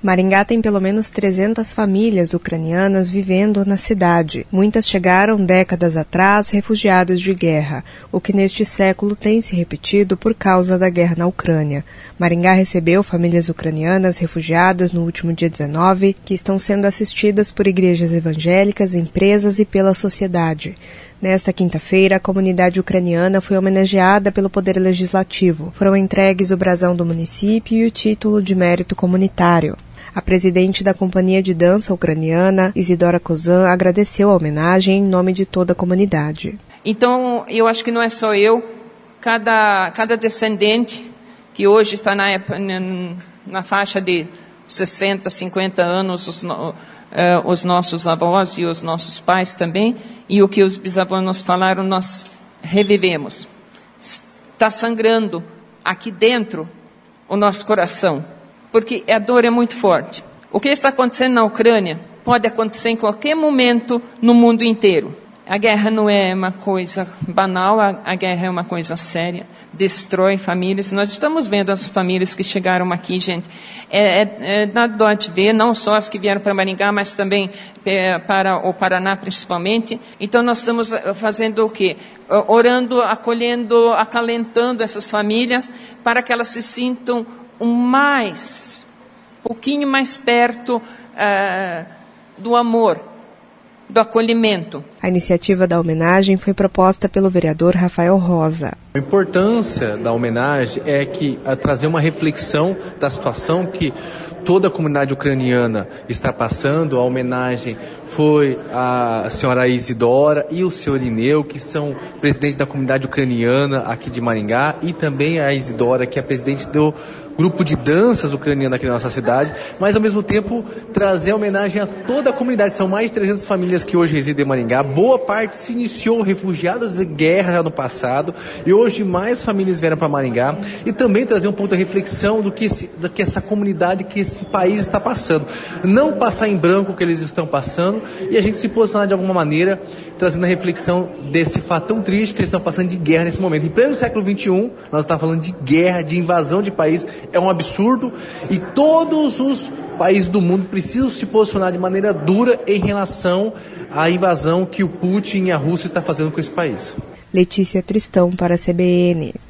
Maringá tem pelo menos 300 famílias ucranianas vivendo na cidade. Muitas chegaram décadas atrás refugiadas de guerra, o que neste século tem se repetido por causa da guerra na Ucrânia. Maringá recebeu famílias ucranianas refugiadas no último dia 19, que estão sendo assistidas por igrejas evangélicas, empresas e pela sociedade. Nesta quinta-feira, a comunidade ucraniana foi homenageada pelo Poder Legislativo. Foram entregues o brasão do município e o título de mérito comunitário. A presidente da Companhia de Dança Ucraniana, Isidora Kozan, agradeceu a homenagem em nome de toda a comunidade. Então, eu acho que não é só eu, cada descendente que hoje está na faixa de 60, 50 anos, os nossos avós e os nossos pais também, e o que os bisavós nos falaram, nós revivemos. Está sangrando aqui dentro o nosso coração, porque a dor é muito forte. O que está acontecendo na Ucrânia pode acontecer em qualquer momento no mundo inteiro. A guerra não é uma coisa banal, a guerra é uma coisa séria, destrói famílias. Nós estamos vendo as famílias que chegaram aqui, gente. Dá dó de ver, não só as que vieram para Maringá, mas também para o Paraná principalmente. Então nós estamos fazendo o quê? Orando, acolhendo, acalentando essas famílias para que elas se sintam um pouquinho mais perto do amor, do acolhimento. A iniciativa da homenagem foi proposta pelo vereador Rafael Rosa. A importância da homenagem é trazer uma reflexão da situação que toda a comunidade ucraniana está passando. A homenagem foi a senhora Isidora e o senhor Ineu, que são presidentes da comunidade ucraniana aqui de Maringá, e também a Isidora, que é presidente do grupo de danças ucraniano aqui na nossa cidade, mas ao mesmo tempo trazer homenagem a toda a comunidade. São mais de 300 famílias que hoje residem em Maringá. Boa parte se iniciou refugiadas de guerra já no passado, e hoje mais famílias vieram para Maringá, e também trazer um ponto de reflexão do que essa comunidade, que esse país está passando. Não passar em branco o que eles estão passando, e a gente se posicionar de alguma maneira, trazendo a reflexão desse fato tão triste que eles estão passando de guerra nesse momento. Em pleno século XXI, nós estamos falando de guerra, de invasão de país. É um absurdo, e todos os países do mundo precisam se posicionar de maneira dura em relação à invasão que o Putin e a Rússia estão fazendo com esse país. Letícia Tristão para a CBN.